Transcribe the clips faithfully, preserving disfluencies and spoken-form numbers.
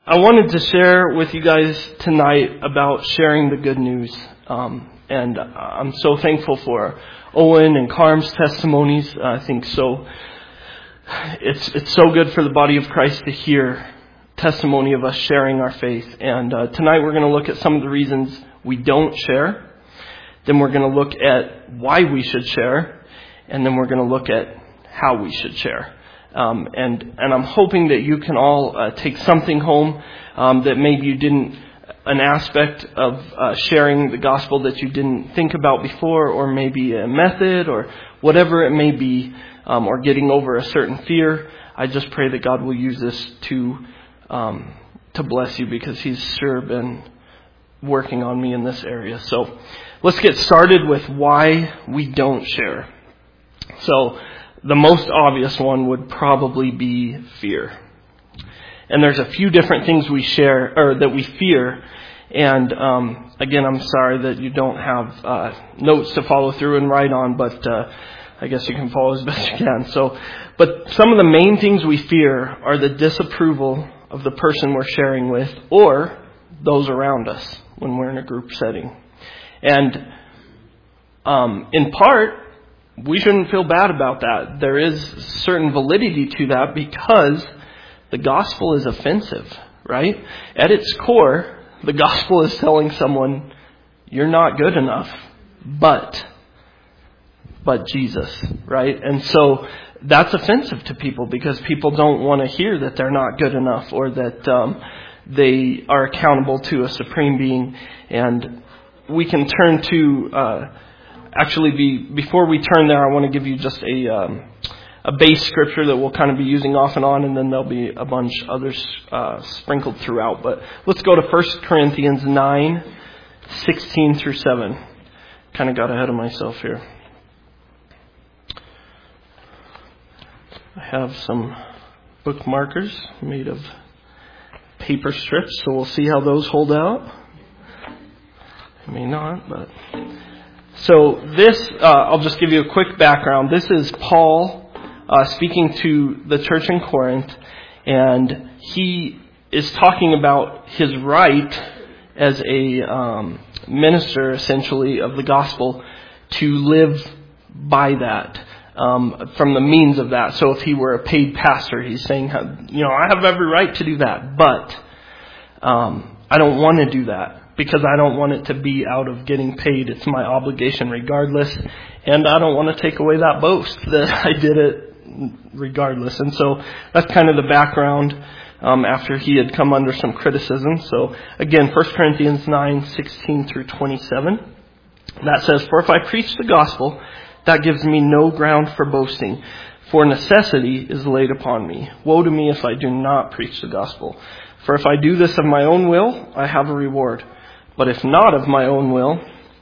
I wanted to share with you guys tonight about sharing the good news. Um, and I'm so thankful for Owen and Carm's testimonies. I think so. It's it's so good for the body of Christ to hear testimony of us sharing our faith. And uh, tonight we're going to look at some of the reasons we don't share. Then we're going to look at why we should share. And then we're going to look at how we should share. Um, and, and I'm hoping that you can all uh, take something home um, that maybe you didn't, an aspect of uh, sharing the gospel that you didn't think about before, or maybe a method or whatever it may be, um, or getting over a certain fear. I just pray that God will use this to um, to bless you, because He's sure been working on me in this area. So let's get started with why we don't share. So the most obvious one would probably be fear. And there's a few different things we share, or that we fear. And um, again, I'm sorry that you don't have uh, notes to follow through and write on, but uh, I guess you can follow as best you can. So, but some of the main things we fear are the disapproval of the person we're sharing with, or those around us when we're in a group setting. And um, in part, we shouldn't feel bad about that. There is certain validity to that, because the gospel is offensive, right? At its core, the gospel is telling someone, you're not good enough, but, but Jesus, right? And so that's offensive to people, because people don't want to hear that they're not good enough, or that um, they are accountable to a supreme being. And we can turn to... Uh, Actually, be, before we turn there, I want to give you just a um, a base scripture that we'll kind of be using off and on, and then there'll be a bunch others uh, sprinkled throughout. But let's go to First Corinthians nine, sixteen through seven. Kind of got ahead of myself here. I have some bookmarkers made of paper strips, so we'll see how those hold out. I may not, but... So this, uh, I'll just give you a quick background. This is Paul uh, speaking to the church in Corinth, and he is talking about his right as a um, minister, essentially, of the gospel to live by that, um, from the means of that. So if he were a paid pastor, he's saying, you know, I have every right to do that, but um, I don't want to do that, because I don't want it to be out of getting paid. It's my obligation regardless. And I don't want to take away that boast that I did it regardless. And so that's kind of the background um, after he had come under some criticism. So again, First Corinthians nine, sixteen through twenty-seven. That says, for if I preach the gospel, that gives me no ground for boasting. For necessity is laid upon me. Woe to me if I do not preach the gospel. For if I do this of my own will, I have a reward. But if not of my own will,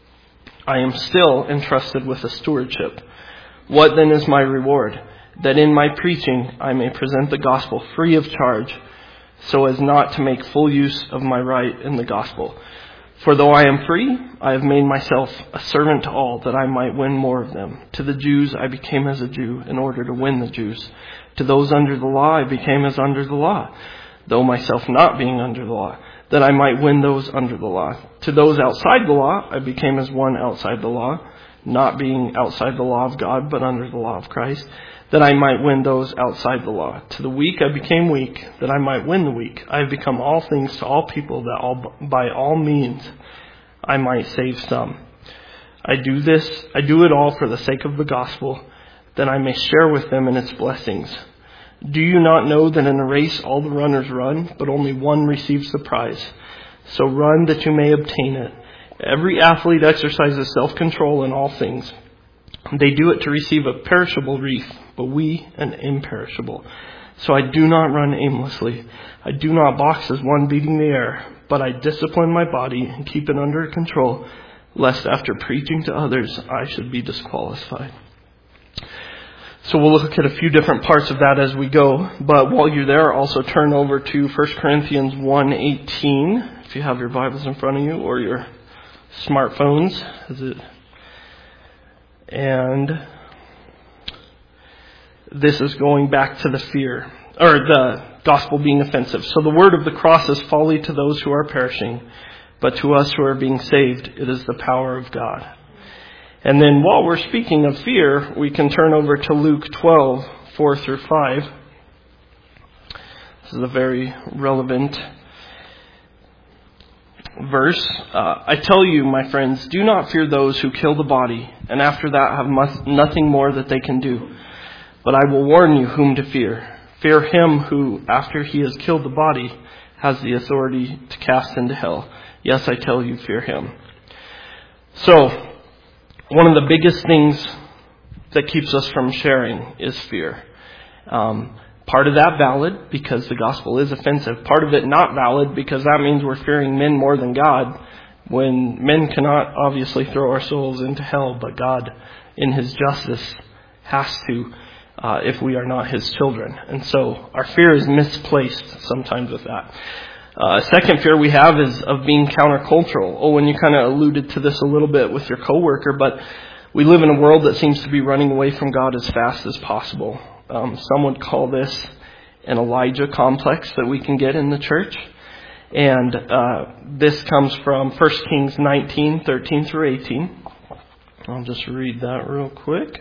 I am still entrusted with a stewardship. What then is my reward? That in my preaching I may present the gospel free of charge, so as not to make full use of my right in the gospel. For though I am free, I have made myself a servant to all, that I might win more of them. To the Jews I became as a Jew, in order to win the Jews. To those under the law I became as under the law, though myself not being under the law, that I might win those under the law. To those outside the law, I became as one outside the law, not being outside the law of God, but under the law of Christ, that I might win those outside the law. To the weak I became weak, that I might win the weak. I have become all things to all people, that all, by all means I might save some. I do this, I do it all for the sake of the gospel, that I may share with them in its blessings. Do you not know that in a race all the runners run, but only one receives the prize? So run that you may obtain it. Every athlete exercises self-control in all things. They do it to receive a perishable wreath, but we an imperishable. So I do not run aimlessly. I do not box as one beating the air, but I discipline my body and keep it under control, lest after preaching to others I should be disqualified. So we'll look at a few different parts of that as we go. But while you're there, also turn over to First Corinthians one eighteen, if you have your Bibles in front of you, or your smartphones. Is it? And this is going back to the fear, or the gospel being offensive. So the word of the cross is folly to those who are perishing, but to us who are being saved, it is the power of God. And then while we're speaking of fear, we can turn over to Luke twelve, four through five. This is a very relevant verse. Uh, I tell you, my friends, do not fear those who kill the body, and after that have must, nothing more that they can do. But I will warn you whom to fear. Fear him who, after he has killed the body, has the authority to cast into hell. Yes, I tell you, fear him. So, one of the biggest things that keeps us from sharing is fear. Um, part of that valid because the gospel is offensive. Part of it not valid because that means we're fearing men more than God, when men cannot obviously throw our souls into hell, but God, in his justice, has to uh, if we are not his children. And so our fear is misplaced sometimes with that. Uh, second fear we have is of being countercultural. Oh, and you kind of alluded to this a little bit with your coworker, but we live in a world that seems to be running away from God as fast as possible. Um, some would call this an Elijah complex that we can get in the church. And uh, this comes from First Kings nineteen, thirteen through eighteen. I'll just read that real quick.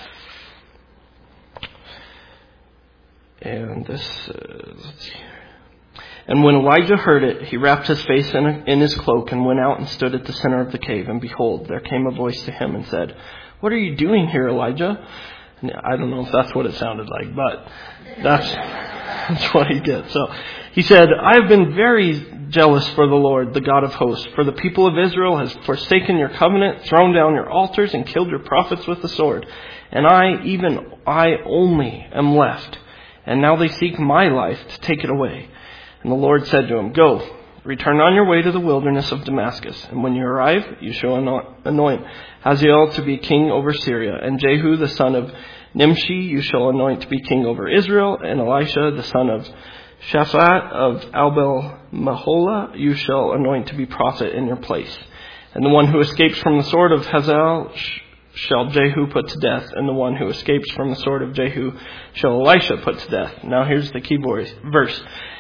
And this is, let's see here. And when Elijah heard it, he wrapped his face in, a, in his cloak and went out and stood at the center of the cave. And behold, there came a voice to him and said, "What are you doing here, Elijah?" And I don't know if that's what it sounded like, but that's, that's what he did. So he said, "I have been very jealous for the Lord, the God of hosts, for the people of Israel has forsaken your covenant, thrown down your altars, and killed your prophets with the sword. And I, even I only, am left. And now they seek my life to take it away." And the Lord said to him, "Go, return on your way to the wilderness of Damascus. And when you arrive, you shall anoint Hazael to be king over Syria. And Jehu, the son of Nimshi, you shall anoint to be king over Israel. And Elisha, the son of Shaphat of Abel-Meholah, you shall anoint to be prophet in your place. And the one who escapes from the sword of Hazael shall Jehu put to death. And the one who escapes from the sword of Jehu shall Elisha put to death." Now here's the key verse.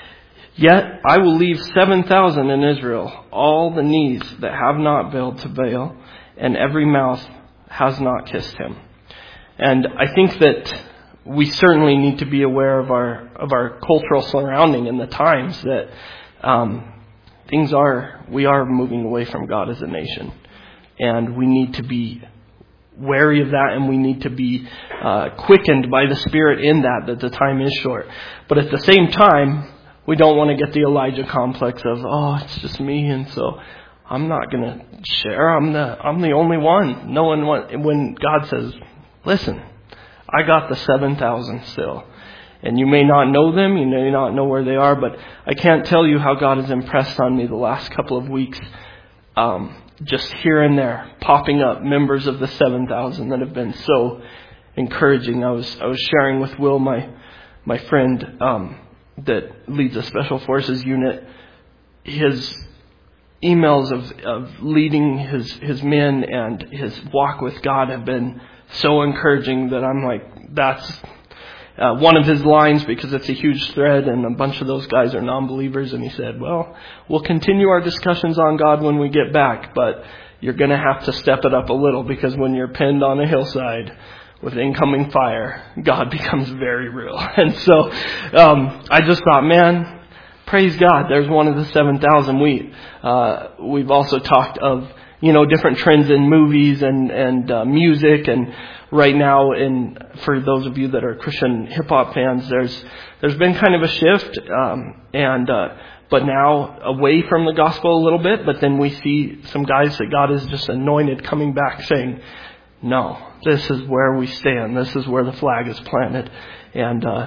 "Yet I will leave seven thousand in Israel, all the knees that have not bowed to Baal, and every mouth has not kissed him." And I think that we certainly need to be aware of our of our cultural surrounding and the times that um, things are, we are moving away from God as a nation. And we need to be wary of that, and we need to be uh, quickened by the Spirit in that, that the time is short. But at the same time, we don't want to get the Elijah complex of, oh, it's just me, and so I'm not going to share. I'm the I'm the only one. No one want, when God says, "Listen, I got the seven thousand still. And you may not know them, you may not know where they are, but I can't tell you how God has impressed on me the last couple of weeks, um, just here and there, popping up members of the seven thousand that have been so encouraging." I was I was sharing with Will, my my friend, um, that leads a special forces unit, his emails of, of leading his, his men and his walk with God have been so encouraging that I'm like, that's uh, one of his lines, because it's a huge thread and a bunch of those guys are non-believers. And he said, "Well, we'll continue our discussions on God when we get back, but you're going to have to step it up a little, because when you're pinned on a hillside with incoming fire, God becomes very real." And so um, I just thought, man, praise God, there's one of the seven thousand. We, uh, we've also talked of, you know, different trends in movies and, and uh, music. And right now, in for those of you that are Christian hip-hop fans, there's there's been kind of a shift, um, and uh, but now away from the gospel a little bit. But then we see some guys that God has just anointed coming back saying, "No, this is where we stand. This is where the flag is planted." And uh,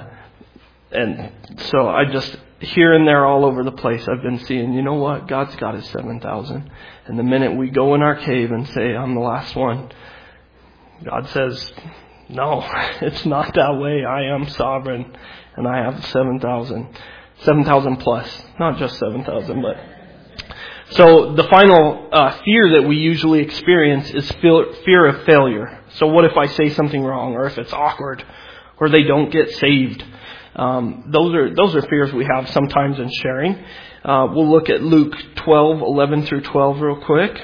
and so I just, here and there all over the place, I've been seeing, you know what? God's got his seven thousand. And the minute we go in our cave and say, "I'm the last one," God says, "No, it's not that way. I am sovereign, and I have seven thousand. seven thousand plus. Not just seven thousand, but..." So the final uh, fear that we usually experience is fear of failure. So what if I say something wrong, or if it's awkward, or they don't get saved? Um, those are those are fears we have sometimes in sharing. Uh, we'll look at Luke twelve, eleven through twelve real quick.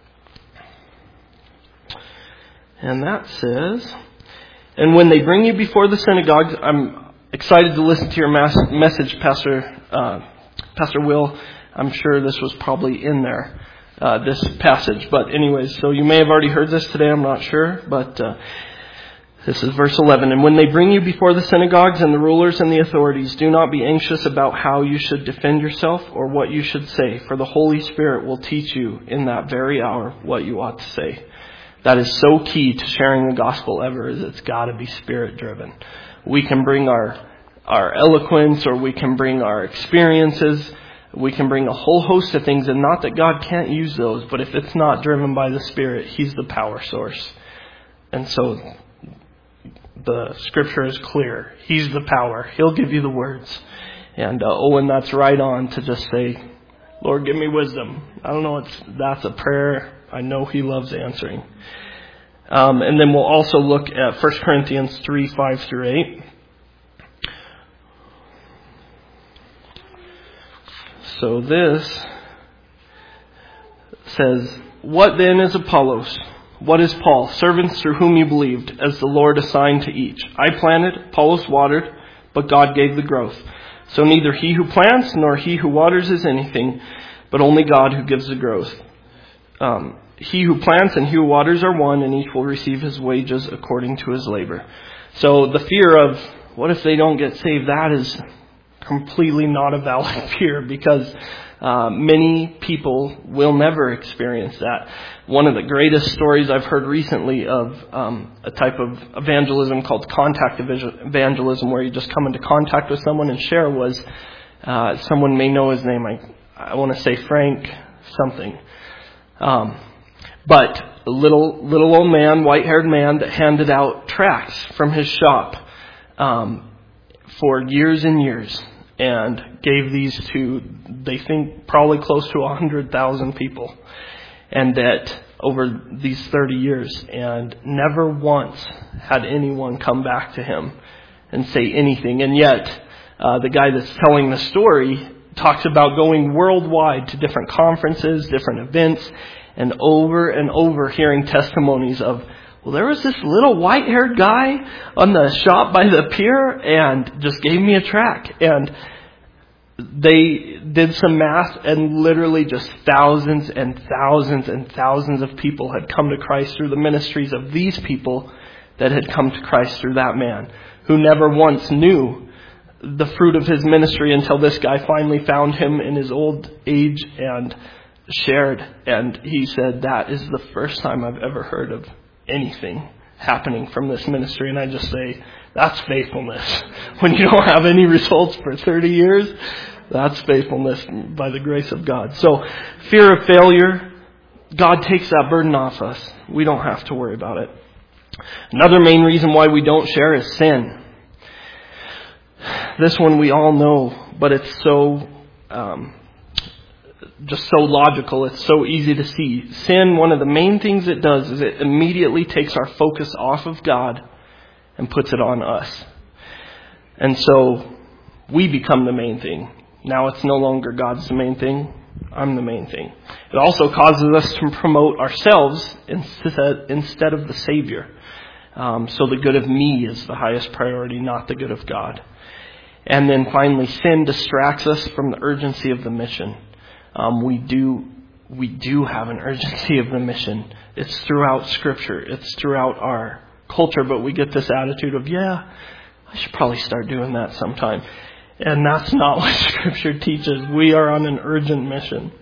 And that says, and when they bring you before the synagogues, I'm excited to listen to your mass- message, Pastor uh, Pastor Will. I'm sure this was probably in there, uh, this passage. But anyways, so you may have already heard this today, I'm not sure. But uh, this is verse eleven. And when they bring you before the synagogues and the rulers and the authorities, do not be anxious about how you should defend yourself or what you should say, for the Holy Spirit will teach you in that very hour what you ought to say. That is so key to sharing the gospel ever, is it's got to be Spirit driven. We can bring our our eloquence, or we can bring our experiences. We can bring a whole host of things, and not that God can't use those, but if it's not driven by the Spirit, He's the power source. And so the scripture is clear. He's the power. He'll give you the words. And uh, Owen, that's right on to just say, Lord, give me wisdom. I don't know, it's that's a prayer I know He loves answering. Um, and then we'll also look at First Corinthians three, five through eight. So this says, what then is Apollos? What is Paul? Servants through whom you believed, as the Lord assigned to each. I planted, Apollos watered, but God gave the growth. So neither he who plants nor he who waters is anything, but only God who gives the growth. Um, he who plants and he who waters are one, and each will receive his wages according to his labor. So the fear of, what if they don't get saved? That is completely not a valid fear, because uh, many people will never experience that. One of the greatest stories I've heard recently of um, a type of evangelism called contact evangelism, where you just come into contact with someone and share, was uh, someone may know his name. I, I want to say Frank something. Um, but a little little old man, white-haired man, that handed out tracts from his shop um, for years and years, and gave these to, they think, probably close to one hundred thousand people. And that over these thirty years, and never once had anyone come back to him and say anything. And yet, uh, the guy that's telling the story talks about going worldwide to different conferences, different events, and over and over hearing testimonies of, well, there was this little white-haired guy on the shop by the pier and just gave me a tract. And they did some math, and literally just thousands and thousands and thousands of people had come to Christ through the ministries of these people that had come to Christ through that man, who never once knew the fruit of his ministry until this guy finally found him in his old age and shared. And he said, that is the first time I've ever heard of anything happening from this ministry. And I just say, that's faithfulness. When you don't have any results for thirty years, that's faithfulness by the grace of God. So fear of failure, God takes that burden off us. We don't have to worry about it. Another main reason why we don't share is sin. This one we all know, but it's so um, just so logical. It's so easy to see. Sin, one of the main things it does is it immediately takes our focus off of God and puts it on us. And so we become the main thing. Now it's no longer God's the main thing. I'm the main thing. It also causes us to promote ourselves instead, instead of the Savior. Um, so the good of me is the highest priority, not the good of God. And then finally, sin distracts us from the urgency of the mission. Um, we do we do have an urgency of the mission. It's throughout Scripture. It's throughout our culture. But we get this attitude of, yeah, I should probably start doing that sometime. And that's not what Scripture teaches. We are on an urgent mission.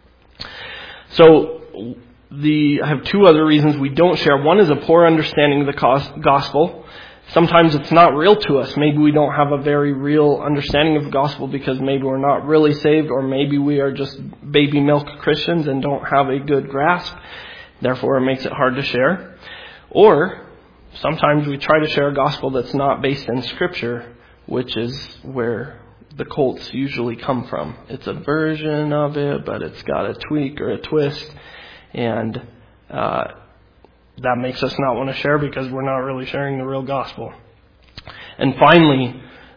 So the I have two other reasons we don't share. One is a poor understanding of the gospel. Sometimes it's not real to us. Maybe we don't have a very real understanding of the gospel because maybe we're not really saved, or maybe we are just baby milk Christians and don't have a good grasp. Therefore, it makes it hard to share. Or sometimes we try to share a gospel that's not based in Scripture, which is where the cults usually come from. It's a version of it, but it's got a tweak or a twist. And uh, that makes us not want to share because we're not really sharing the real gospel. And finally,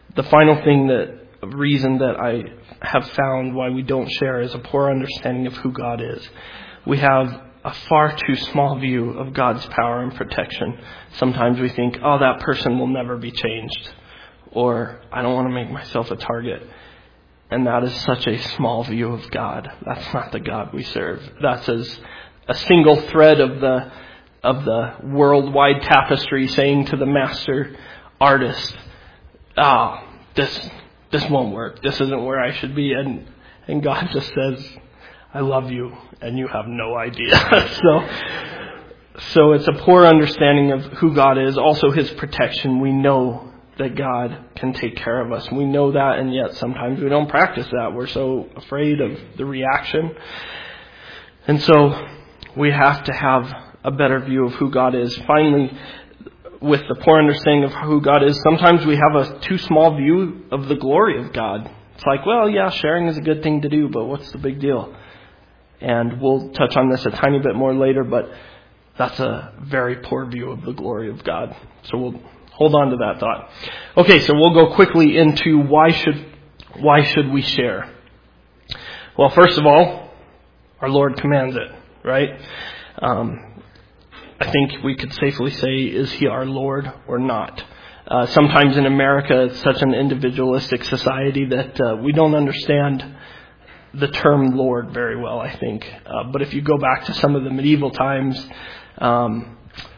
the final thing that, reason that I have found why we don't share is a poor understanding of who God is. We have a far too small view of God's power and protection. Sometimes we think, oh, that person will never be changed. Or, I don't want to make myself a target. And that is such a small view of God. That's not the God we serve. That's as a single thread of the of the worldwide tapestry saying to the master artist, ah, oh, this this won't work. This isn't where I should be. And and God just says, I love you, and you have no idea. so, so it's a poor understanding of who God is. Also His protection. We know that God can take care of us. We know that, and yet sometimes we don't practice that. We're so afraid of the reaction. And so we have to have a better view of who God is. Finally, with the poor understanding of who God is, sometimes we have a too small view of the glory of God. It's like, well, yeah, sharing is a good thing to do, but what's the big deal? And we'll touch on this a tiny bit more later, but that's a very poor view of the glory of God. So we'll hold on to that thought. Okay, so we'll go quickly into why should why should we share? Well, first of all, our Lord commands it, right? Um, I think we could safely say, is He our Lord or not? Uh, sometimes in America, it's such an individualistic society that uh, we don't understand the term Lord very well, I think. Uh, but if you go back to some of the medieval times, um,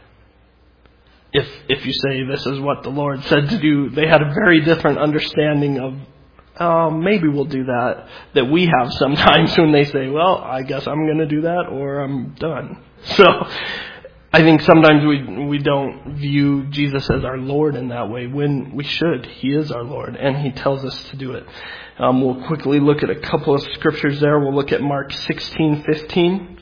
if if you say this is what the Lord said to do, they had a very different understanding of, oh, maybe we'll do that, that we have sometimes when they say, well, I guess I'm going to do that or I'm done. So I think sometimes we we don't view Jesus as our Lord in that way when we should. He is our Lord and He tells us to do it. Um, we'll quickly look at a couple of scriptures there. We'll look at Mark sixteen fifteen.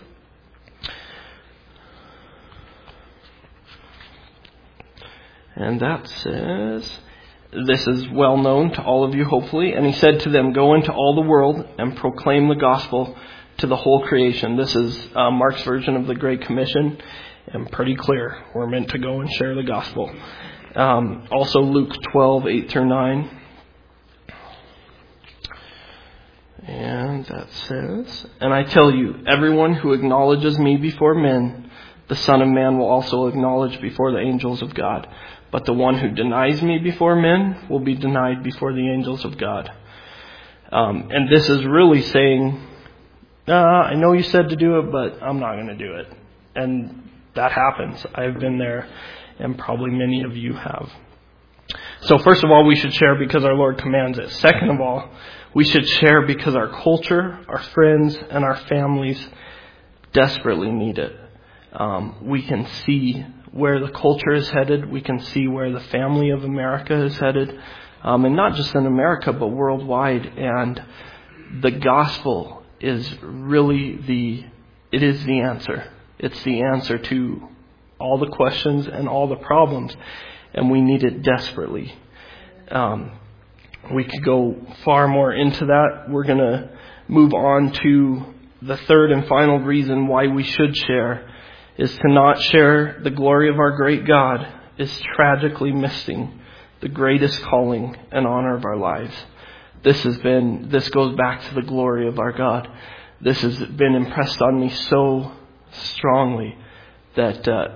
And that says, this is well known to all of you, hopefully. And He said to them, go into all the world and proclaim the gospel to the whole creation. This is uh, Mark's version of the Great Commission. And pretty clear. We're meant to go and share the gospel. Um, also Luke twelve, eight through nine. And that says, and I tell you, everyone who acknowledges me before men, the Son of Man will also acknowledge before the angels of God. But the one who denies me before men will be denied before the angels of God. Um, and this is really saying, uh, I know you said to do it, but I'm not going to do it. And that happens. I've been there, and probably many of you have. So first of all, we should share because our Lord commands it. Second of all, we should share because our culture, our friends, and our families desperately need it. Um, we can see where the culture is headed. We can see where the family of America is headed. Um, and not just in America, but worldwide. And the gospel is really the, it is the answer. It's the answer to all the questions and all the problems. And we need it desperately. Um, we could go far more into that. We're going to move on to the third and final reason why we should share is to not share the glory of our great God is tragically missing the greatest calling and honor of our lives. This has been, this goes back to the glory of our God. This has been impressed on me so strongly that uh,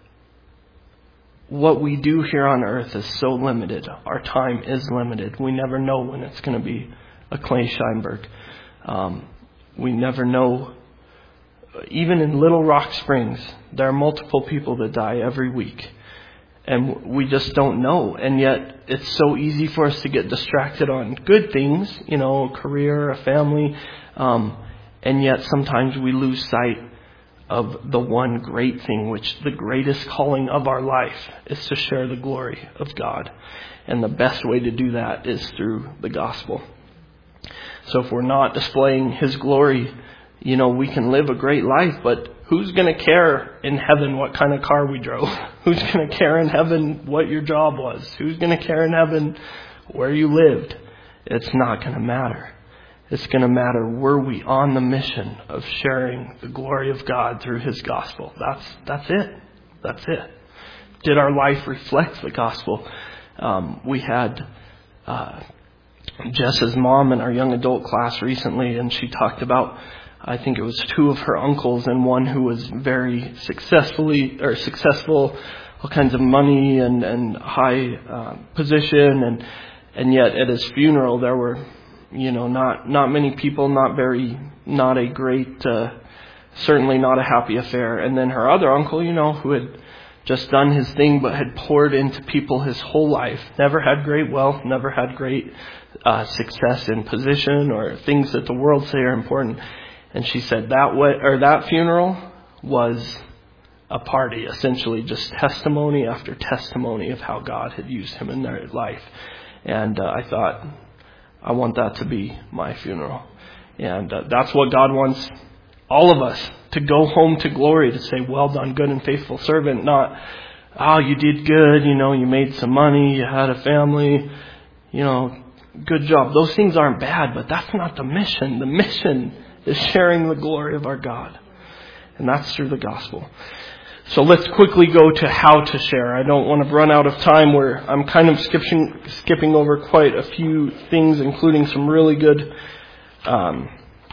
what we do here on earth is so limited. Our time is limited. We never know when it's going to be a Clay Scheinberg. Um, we never know. Even in Little Rock Springs, there are multiple people that die every week. And we just don't know. And yet it's so easy for us to get distracted on good things, you know, a career, a family. Um, and yet sometimes we lose sight of the one great thing, which the greatest calling of our life is to share the glory of God. And the best way to do that is through the gospel. So if we're not displaying His glory, you know, we can live a great life, but who's going to care in heaven what kind of car we drove? Who's going to care in heaven what your job was? Who's going to care in heaven where you lived? It's not going to matter. It's going to matter, were we on the mission of sharing the glory of God through His gospel? That's that's it. That's it. Did our life reflect the gospel? Um, we had uh, Jess's mom in our young adult class recently, and she talked about, I think it was two of her uncles and one who was very successfully or successful, all kinds of money and and high uh, position, and and yet at his funeral there were, you know, not not many people, not very, not a great, uh, certainly not a happy affair. And then her other uncle, you know, who had just done his thing but had poured into people his whole life, never had great wealth, never had great uh, success in position or things that the world say are important. And she said that way, or that funeral was a party, essentially just testimony after testimony of how God had used him in their life. And uh, I thought, I want that to be my funeral. And uh, that's what God wants all of us, to go home to glory, to say, well done, good and faithful servant, not, oh, you did good, you know, you made some money, you had a family, you know, good job. Those things aren't bad, but that's not the mission. The mission is sharing the glory of our God. And that's through the gospel. So let's quickly go to how to share. I don't want to run out of time where I'm kind of skipping, skipping over quite a few things, including some really good um,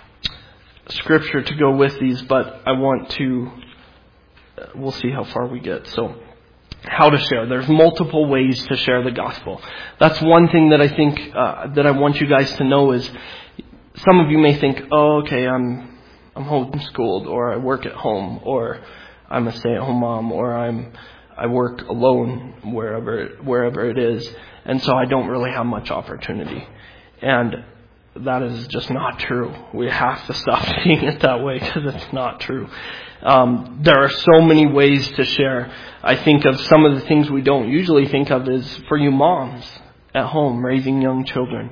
scripture to go with these, but I want to, we'll see how far we get. So, how to share. There's multiple ways to share the gospel. That's one thing that I think, uh, that I want you guys to know is, some of you may think, oh, okay, I'm, I'm homeschooled, or I work at home, or I'm a stay-at-home mom, or I'm, I work alone wherever, wherever it is, and so I don't really have much opportunity. And that is just not true. We have to stop seeing it that way, because it's not true. Um, there are so many ways to share. I think of some of the things we don't usually think of is for you moms at home raising young children.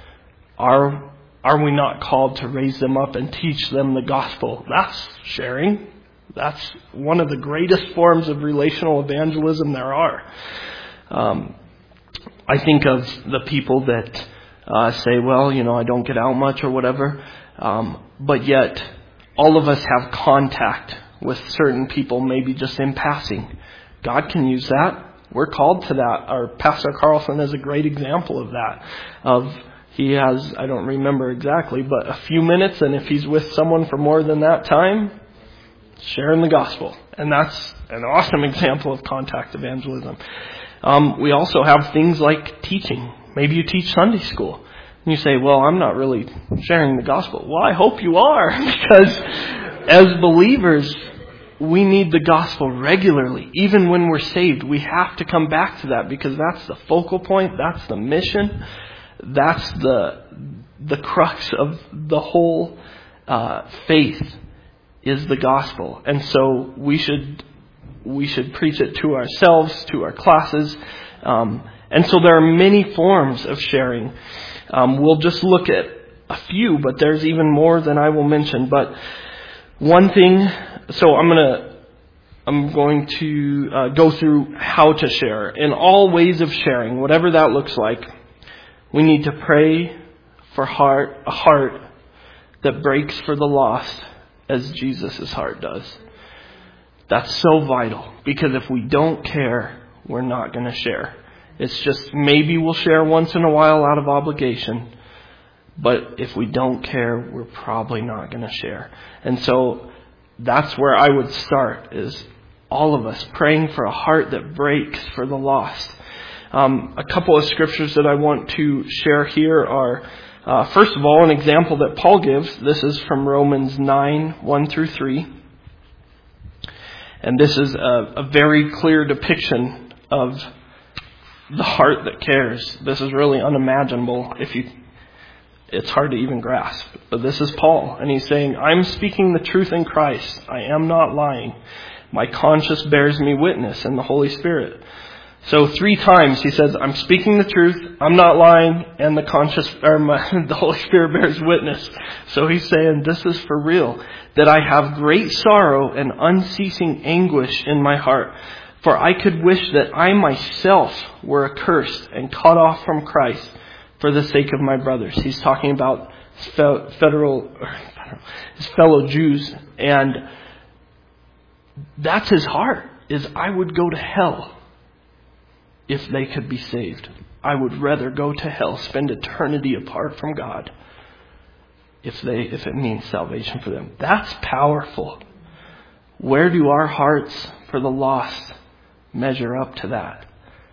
Are are we not called to raise them up and teach them the gospel? That's sharing. That's one of the greatest forms of relational evangelism there are. Um, I think of the people that Uh, say, well, you know, I don't get out much or whatever. Um, but yet, all of us have contact with certain people, maybe just in passing. God can use that. We're called to that. Our Pastor Carlson is a great example of that. Of he has, I don't remember exactly, but a few minutes, and if he's with someone for more than that time, sharing the gospel. And that's an awesome example of contact evangelism. Um, we also have things like teaching. Maybe you teach Sunday school. And you say, well, I'm not really sharing the gospel. Well, I hope you are, because as believers, we need the gospel regularly. Even when we're saved, we have to come back to that, because that's the focal point. That's the mission. That's the the crux of the whole uh, faith is the gospel. And so we should we should preach it to ourselves, to our classes. Um, and so there are many forms of sharing. Um, we'll just look at a few, but there's even more than I will mention. But one thing, so I'm gonna I'm going to uh, go through how to share. In all ways of sharing, whatever that looks like, we need to pray for heart a heart that breaks for the lost, as Jesus' heart does. That's so vital, because if we don't care, we're not going to share. It's just maybe we'll share once in a while out of obligation, but if we don't care, we're probably not going to share. And so that's where I would start, is all of us praying for a heart that breaks for the lost. Um, a couple of scriptures that I want to share here are, uh, first of all, an example that Paul gives. This is from Romans nine, one through three. And this is a, a very clear depiction of the heart that cares. This is really unimaginable. If you, it's hard to even grasp. But this is Paul, and he's saying, I'm speaking the truth in Christ. I am not lying. My conscience bears me witness, and the Holy Spirit. So three times he says, I'm speaking the truth, I'm not lying, and the conscious, or my, the Holy Spirit bears witness. So he's saying, this is for real, that I have great sorrow and unceasing anguish in my heart. For I could wish that I myself were accursed and cut off from Christ for the sake of my brothers. He's talking about federal, his fellow Jews, and that's his heart, is I would go to hell if they could be saved. I would rather go to hell, spend eternity apart from God, if they if it means salvation for them. That's powerful. Where do our hearts for the lost measure up to that?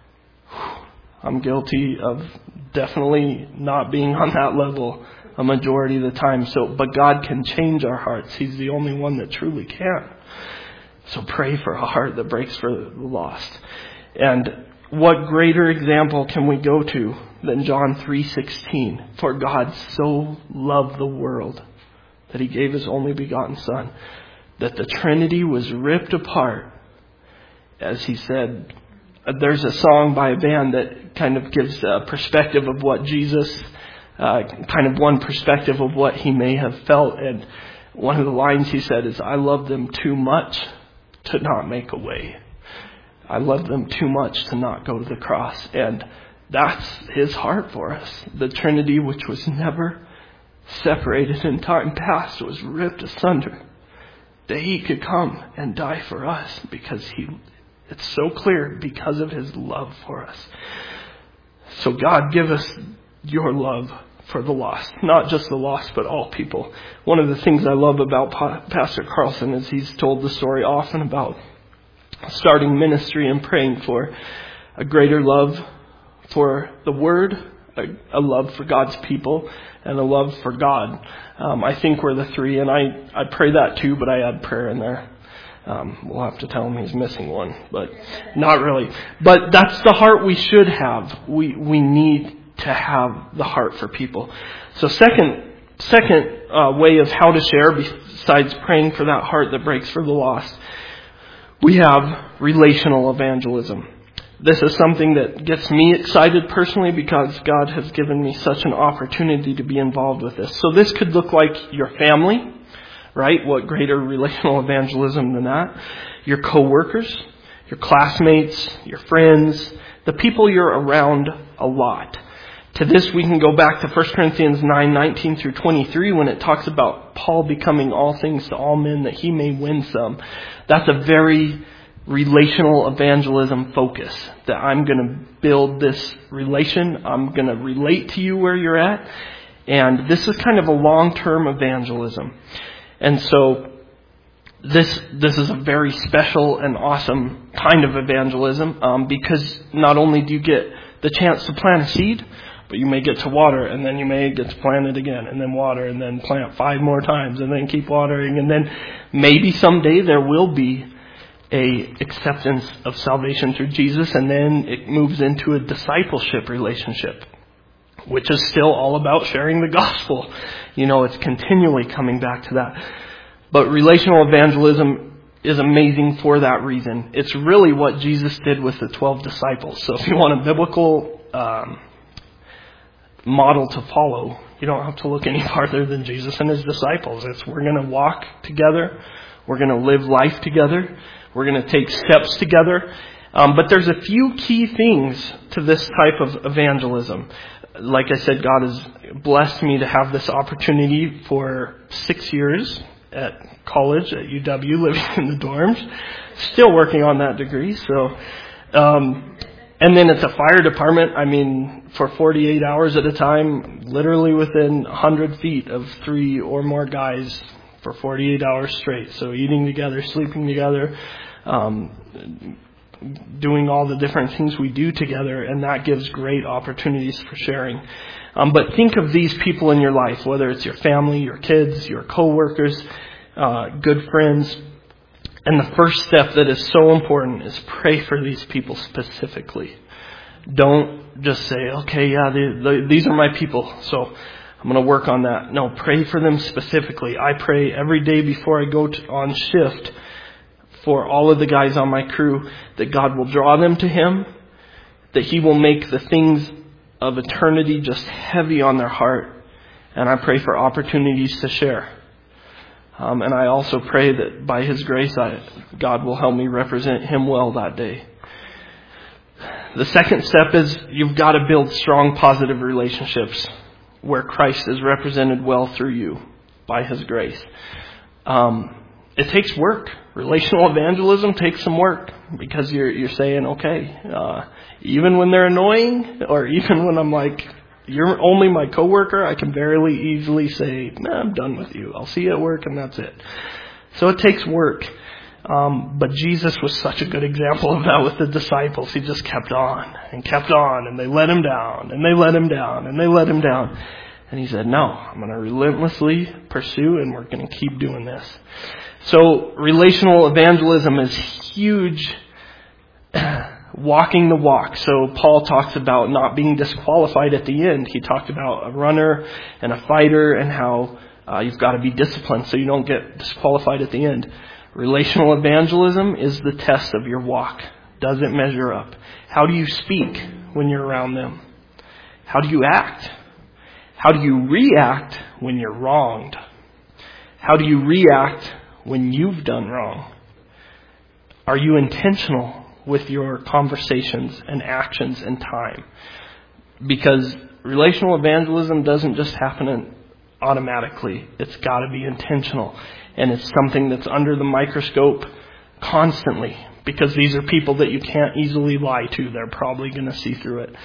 I'm guilty of definitely not being on that level a majority of the time. So, but God can change our hearts. He's the only one that truly can. So pray for a heart that breaks for the lost. And what greater example can we go to than John three sixteen? For God so loved the world that he gave his only begotten Son, that the Trinity was ripped apart. As he said, there's a song by a band that kind of gives a perspective of what Jesus, uh, kind of one perspective of what he may have felt. And one of the lines he said is, I love them too much to not make a way. I love them too much to not go to the cross. And that's his heart for us. The Trinity, which was never separated in time past, was ripped asunder, that he could come and die for us, because he, it's so clear, because of his love for us. So God, give us your love for the lost, not just the lost, but all people. One of the things I love about pa- Pastor Carlson is he's told the story often about starting ministry and praying for a greater love for the Word, a, a love for God's people, and a love for God. Um, I think we're the three, and I, I pray that too, but I add prayer in there. Um, we'll have to tell him he's missing one, but not really. But that's the heart we should have. We we need to have the heart for people. So second second uh, way of how to share, besides praying for that heart that breaks for the lost, we have relational evangelism. This is something that gets me excited personally, because God has given me such an opportunity to be involved with this. So this could look like your family, right? What greater relational evangelism than that? Your coworkers, your classmates, your friends, the people you're around a lot. To this, we can go back to First Corinthians nine nineteen through twenty-three, when it talks about Paul becoming all things to all men, that he may win some. That's a very relational evangelism focus, that I'm going to build this relation. I'm going to relate to you where you're at. And this is kind of a long-term evangelism. And so this this is a very special and awesome kind of evangelism, um, because not only do you get the chance to plant a seed, but you may get to water, and then you may get to plant it again, and then water, and then plant five more times, and then keep watering, and then maybe someday there will be a acceptance of salvation through Jesus, and then it moves into a discipleship relationship, which is still all about sharing the gospel. You know, it's continually coming back to that. But relational evangelism is amazing for that reason. It's really what Jesus did with the twelve disciples. So if you want a biblical um, model to follow, you don't have to look any farther than Jesus and his disciples. It's we're going to walk together. We're going to live life together. We're going to take steps together. Um, but there's a few key things to this type of evangelism. Like I said, God has blessed me to have this opportunity for six years at college at U W, living in the dorms. Still working on that degree. So, um, and then at the fire department, I mean, for forty-eight hours at a time, literally within one hundred feet of three or more guys for forty-eight hours straight. So eating together, sleeping together, um, doing all the different things we do together, and that gives great opportunities for sharing. Um, but think of these people in your life, whether it's your family, your kids, your coworkers, uh, good friends. And the first step that is so important is pray for these people specifically. Don't just say, okay, yeah, they, they, these are my people, so I'm going to work on that. No, pray for them specifically. I pray every day before I go to, on shift for all of the guys on my crew, that God will draw them to him, that he will make the things of eternity just heavy on their heart. And I pray for opportunities to share. Um, and I also pray that by his grace, I, God will help me represent him well that day. The second step is you've got to build strong, positive relationships where Christ is represented well through you by his grace. Um, it takes work. Relational evangelism takes some work because you're you're saying, okay, uh, even when they're annoying, or even when I'm like, you're only my coworker, I can very easily say, nah, I'm done with you. I'll see you at work, and that's it. So it takes work. Um, but Jesus was such a good example of that with the disciples. He just kept on and kept on, and they let him down, and they let him down, and they let him down. And he said, no, I'm going to relentlessly pursue, and we're going to keep doing this. So relational evangelism is huge, walking the walk. So Paul talks about not being disqualified at the end. He talked about a runner and a fighter and how uh, you've got to be disciplined so you don't get disqualified at the end. Relational evangelism is the test of your walk. Does it measure up? How do you speak when you're around them? How do you act? How do you react when you're wronged? How do you react when you've done wrong? Are you intentional with your conversations and actions and time? Because relational evangelism doesn't just happen automatically. It's got to be intentional. And it's something that's under the microscope constantly. Because these are people that you can't easily lie to. They're probably going to see through it.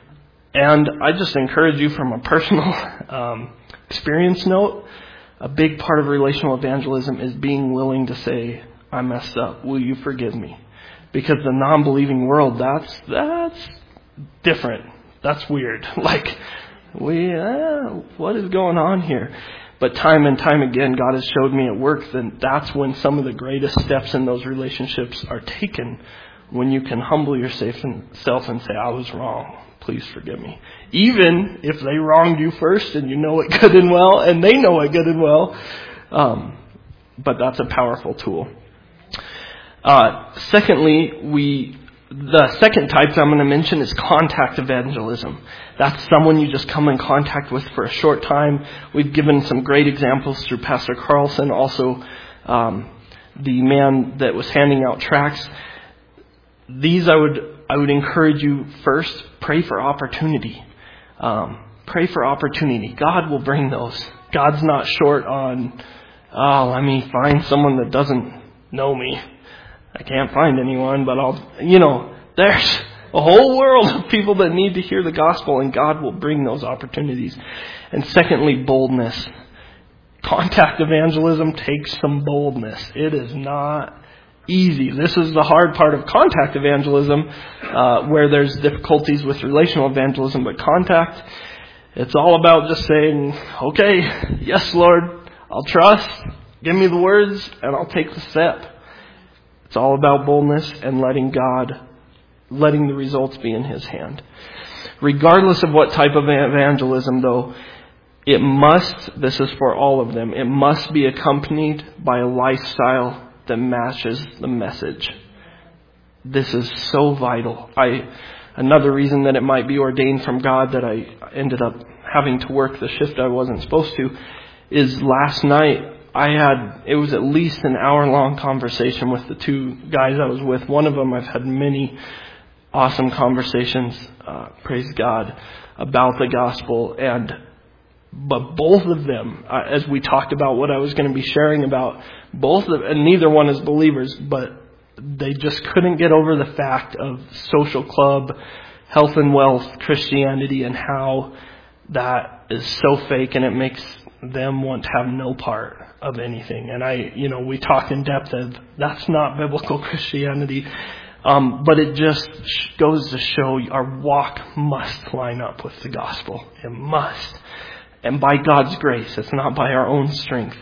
And I just encourage you from a personal um, experience note, a big part of relational evangelism is being willing to say, I messed up. Will you forgive me? Because the non-believing world, that's that's different. That's weird. Like, we, uh, what is going on here? But time and time again, God has showed me at work that that's when some of the greatest steps in those relationships are taken, when you can humble yourself and say, I was wrong. Please forgive me. Even if they wronged you first and you know it good and well, and they know it good and well. Um, but that's a powerful tool. Uh, secondly, we the second type that I'm going to mention is contact evangelism. That's someone you just come in contact with for a short time. We've given some great examples through Pastor Carlson, also um, the man that was handing out tracts. These I would I would encourage you first, pray for opportunity. Um, pray for opportunity. God will bring those. God's not short on, oh, let me find someone that doesn't know me. I can't find anyone, but I'll, you know, there's a whole world of people that need to hear the gospel, and God will bring those opportunities. And secondly, boldness. Contact evangelism takes some boldness. It is not easy. This is the hard part of contact evangelism, uh, where there's difficulties with relational evangelism. But contact, it's all about just saying, okay, yes, Lord, I'll trust. Give me the words, and I'll take the step. It's all about boldness and letting God, letting the results be in His hand. Regardless of what type of evangelism, though, it must, this is for all of them, it must be accompanied by a lifestyle that matches the message. This is so vital. I another reason that it might be ordained from God that I ended up having to work the shift I wasn't supposed to is last night I had, it was at least an hour long conversation with the two guys I was with. One of them I've had many awesome conversations, uh, praise God, about the gospel. And But both of them, uh, as we talked about what I was going to be sharing about, both of, and neither one is believers, but they just couldn't get over the fact of social club, health and wealth, Christianity, and how that is so fake and it makes them want to have no part of anything. And I, you know, we talk in depth of that's not biblical Christianity. Um, but it just goes to show our walk must line up with the gospel. It must. And by God's grace, it's not by our own strength.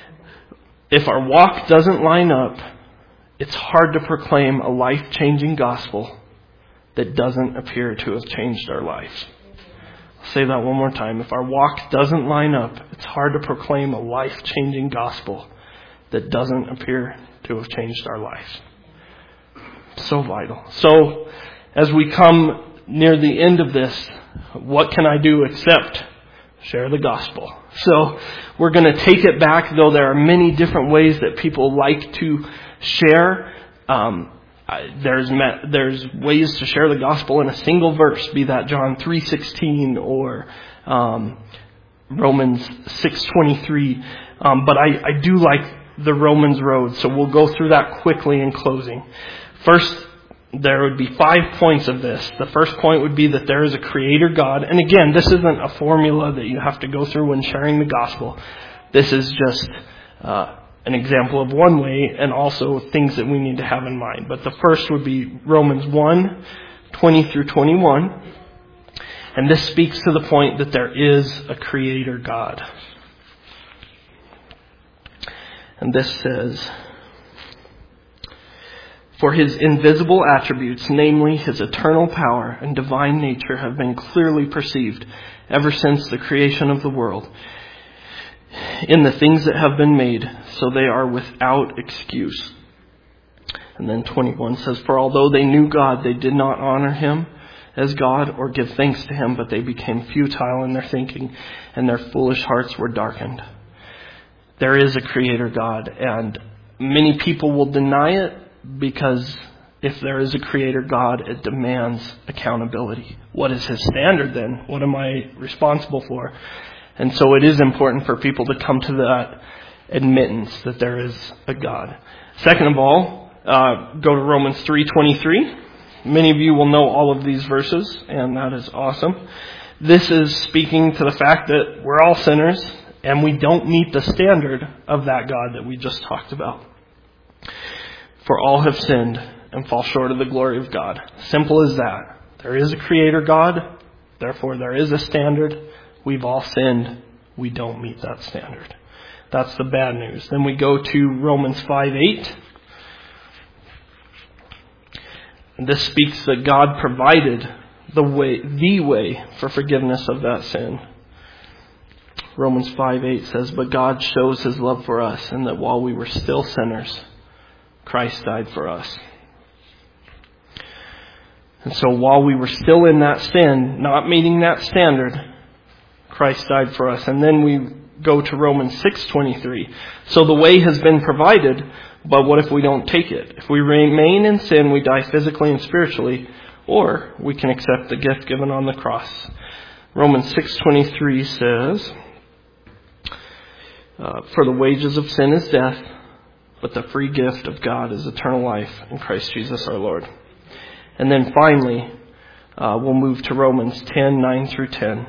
If our walk doesn't line up, it's hard to proclaim a life-changing gospel that doesn't appear to have changed our lives. I'll say that one more time. If our walk doesn't line up, it's hard to proclaim a life-changing gospel that doesn't appear to have changed our lives. So vital. So, as we come near the end of this, what can I do except share the gospel? So we're going to take it back, though there are many different ways that people like to share. Um, there's there's ways to share the gospel in a single verse, be that John three sixteen or um, Romans six twenty-three. Um, but I, I do like the Romans road. So we'll go through that quickly in closing. First, there would be five points of this. The first point would be that there is a creator God. And again, this isn't a formula that you have to go through when sharing the gospel. This is just uh, an example of one way, and also things that we need to have in mind. But the first would be Romans one, twenty through twenty-one. And this speaks to the point that there is a creator God. And this says, "For his invisible attributes, namely his eternal power and divine nature, have been clearly perceived ever since the creation of the world in the things that have been made, so they are without excuse." And then twenty-one says, "For although they knew God, they did not honor him as God or give thanks to him, but they became futile in their thinking, and their foolish hearts were darkened." There is a creator God, and many people will deny it because if there is a creator God, it demands accountability. What is his standard then? What am I responsible for? And so it is important for people to come to that admittance that there is a God. Second of all, uh, go to Romans three twenty-three. Many of you will know all of these verses, and that is awesome. This is speaking to the fact that we're all sinners, and we don't meet the standard of that God that we just talked about. "For all have sinned and fall short of the glory of God." Simple as that. There is a creator God, therefore there is a standard. We've all sinned. We don't meet that standard. That's the bad news. Then we go to Romans five eight. And this speaks that God provided the way, the way for forgiveness of that sin. Romans five eight says, "But God shows his love for us, in that while we were still sinners, Christ died for us." And so while we were still in that sin, not meeting that standard, Christ died for us. And then we go to Romans six twenty-three. So the way has been provided, but what if we don't take it? If we remain in sin, we die physically and spiritually, or we can accept the gift given on the cross. Romans six twenty-three says, uh, "For the wages of sin is death, but the free gift of God is eternal life in Christ Jesus our Lord." And then finally, uh, we'll move to Romans ten nine through ten.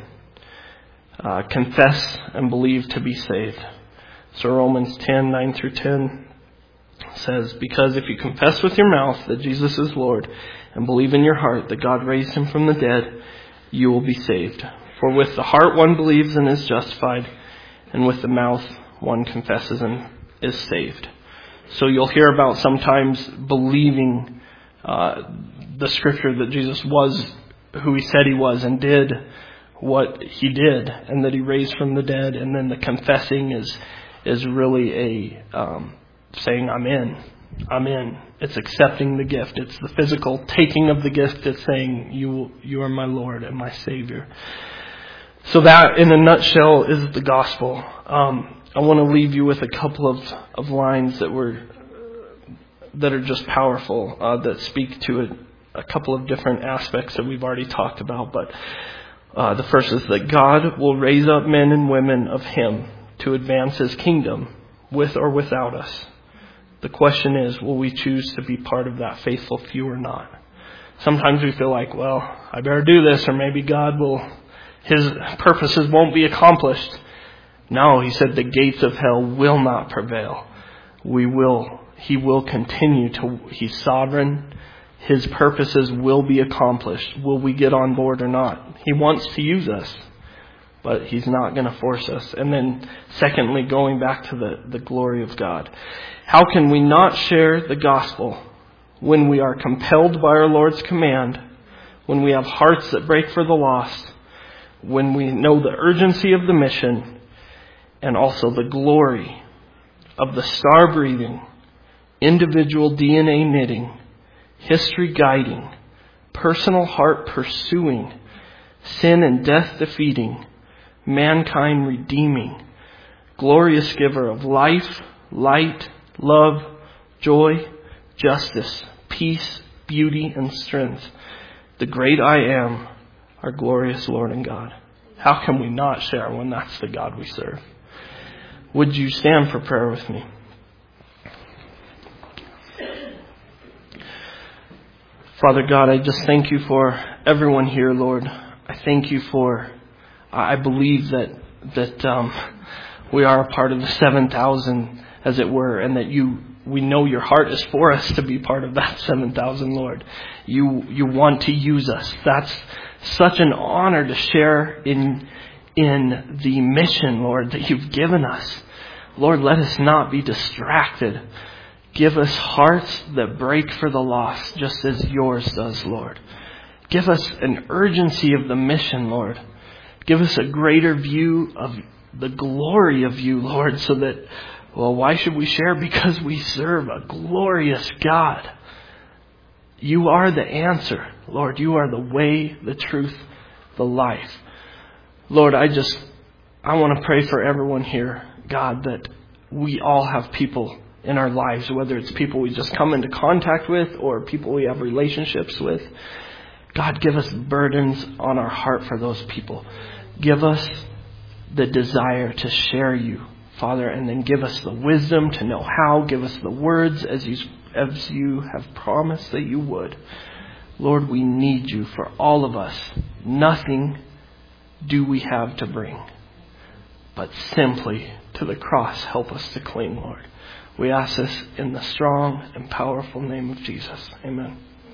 Uh, confess and believe to be saved. So Romans ten nine through ten says, "Because if you confess with your mouth that Jesus is Lord and believe in your heart that God raised him from the dead, you will be saved. For with the heart one believes and is justified, and with the mouth one confesses and is saved." So you'll hear about sometimes believing uh, the scripture that Jesus was who he said he was and did what he did, and that he raised from the dead. And then the confessing is is really a um, saying, "I'm in, I'm in." It's accepting the gift. It's the physical taking of the gift. It's saying, "You, you are my Lord and my Savior." So that, in a nutshell, is the gospel. Um, I want to leave you with a couple of, of lines that were that are just powerful, uh, that speak to a, a couple of different aspects that we've already talked about, but. Uh, the first is that God will raise up men and women of him to advance his kingdom with or without us. The question is, will we choose to be part of that faithful few or not? Sometimes we feel like, well, I better do this, or maybe God will, his purposes won't be accomplished. No, he said the gates of hell will not prevail. We will, he will continue to, he's sovereign. His purposes will be accomplished. Will we get on board or not? He wants to use us, but he's not going to force us. And then secondly, going back to the, the glory of God. How can we not share the gospel when we are compelled by our Lord's command, when we have hearts that break for the lost, when we know the urgency of the mission, and also the glory of the star-breathing, individual D N A knitting, history guiding, personal heart pursuing, sin and death defeating, mankind redeeming, glorious giver of life, light, love, joy, justice, peace, beauty, and strength, the great I am, our glorious Lord and God. How can we not share when that's the God we serve? Would you stand for prayer with me? Father God, I just thank you for everyone here, Lord. I thank you for, I believe that that um, we are a part of the seven thousand, as it were, and that you, we know your heart is for us to be part of that seven thousand, Lord. You you want to use us. That's such an honor to share in in the mission, Lord, that you've given us. Lord, let us not be distracted. Give us hearts that break for the lost, just as yours does, Lord. Give us an urgency of the mission, Lord. Give us a greater view of the glory of you, Lord, so that, well, why should we share? Because we serve a glorious God. You are the answer, Lord. You are the way, the truth, the life. Lord, I just, I want to pray for everyone here, God, that we all have people in our lives, whether it's people we just come into contact with or people we have relationships with. God, give us burdens on our heart for those people. Give us the desire to share you, Father, and then give us the wisdom to know how. Give us the words as you, as you have promised that you would. Lord, we need you for all of us. Nothing do we have to bring, but simply to the cross help us to cling, Lord. We ask this in the strong and powerful name of Jesus. Amen.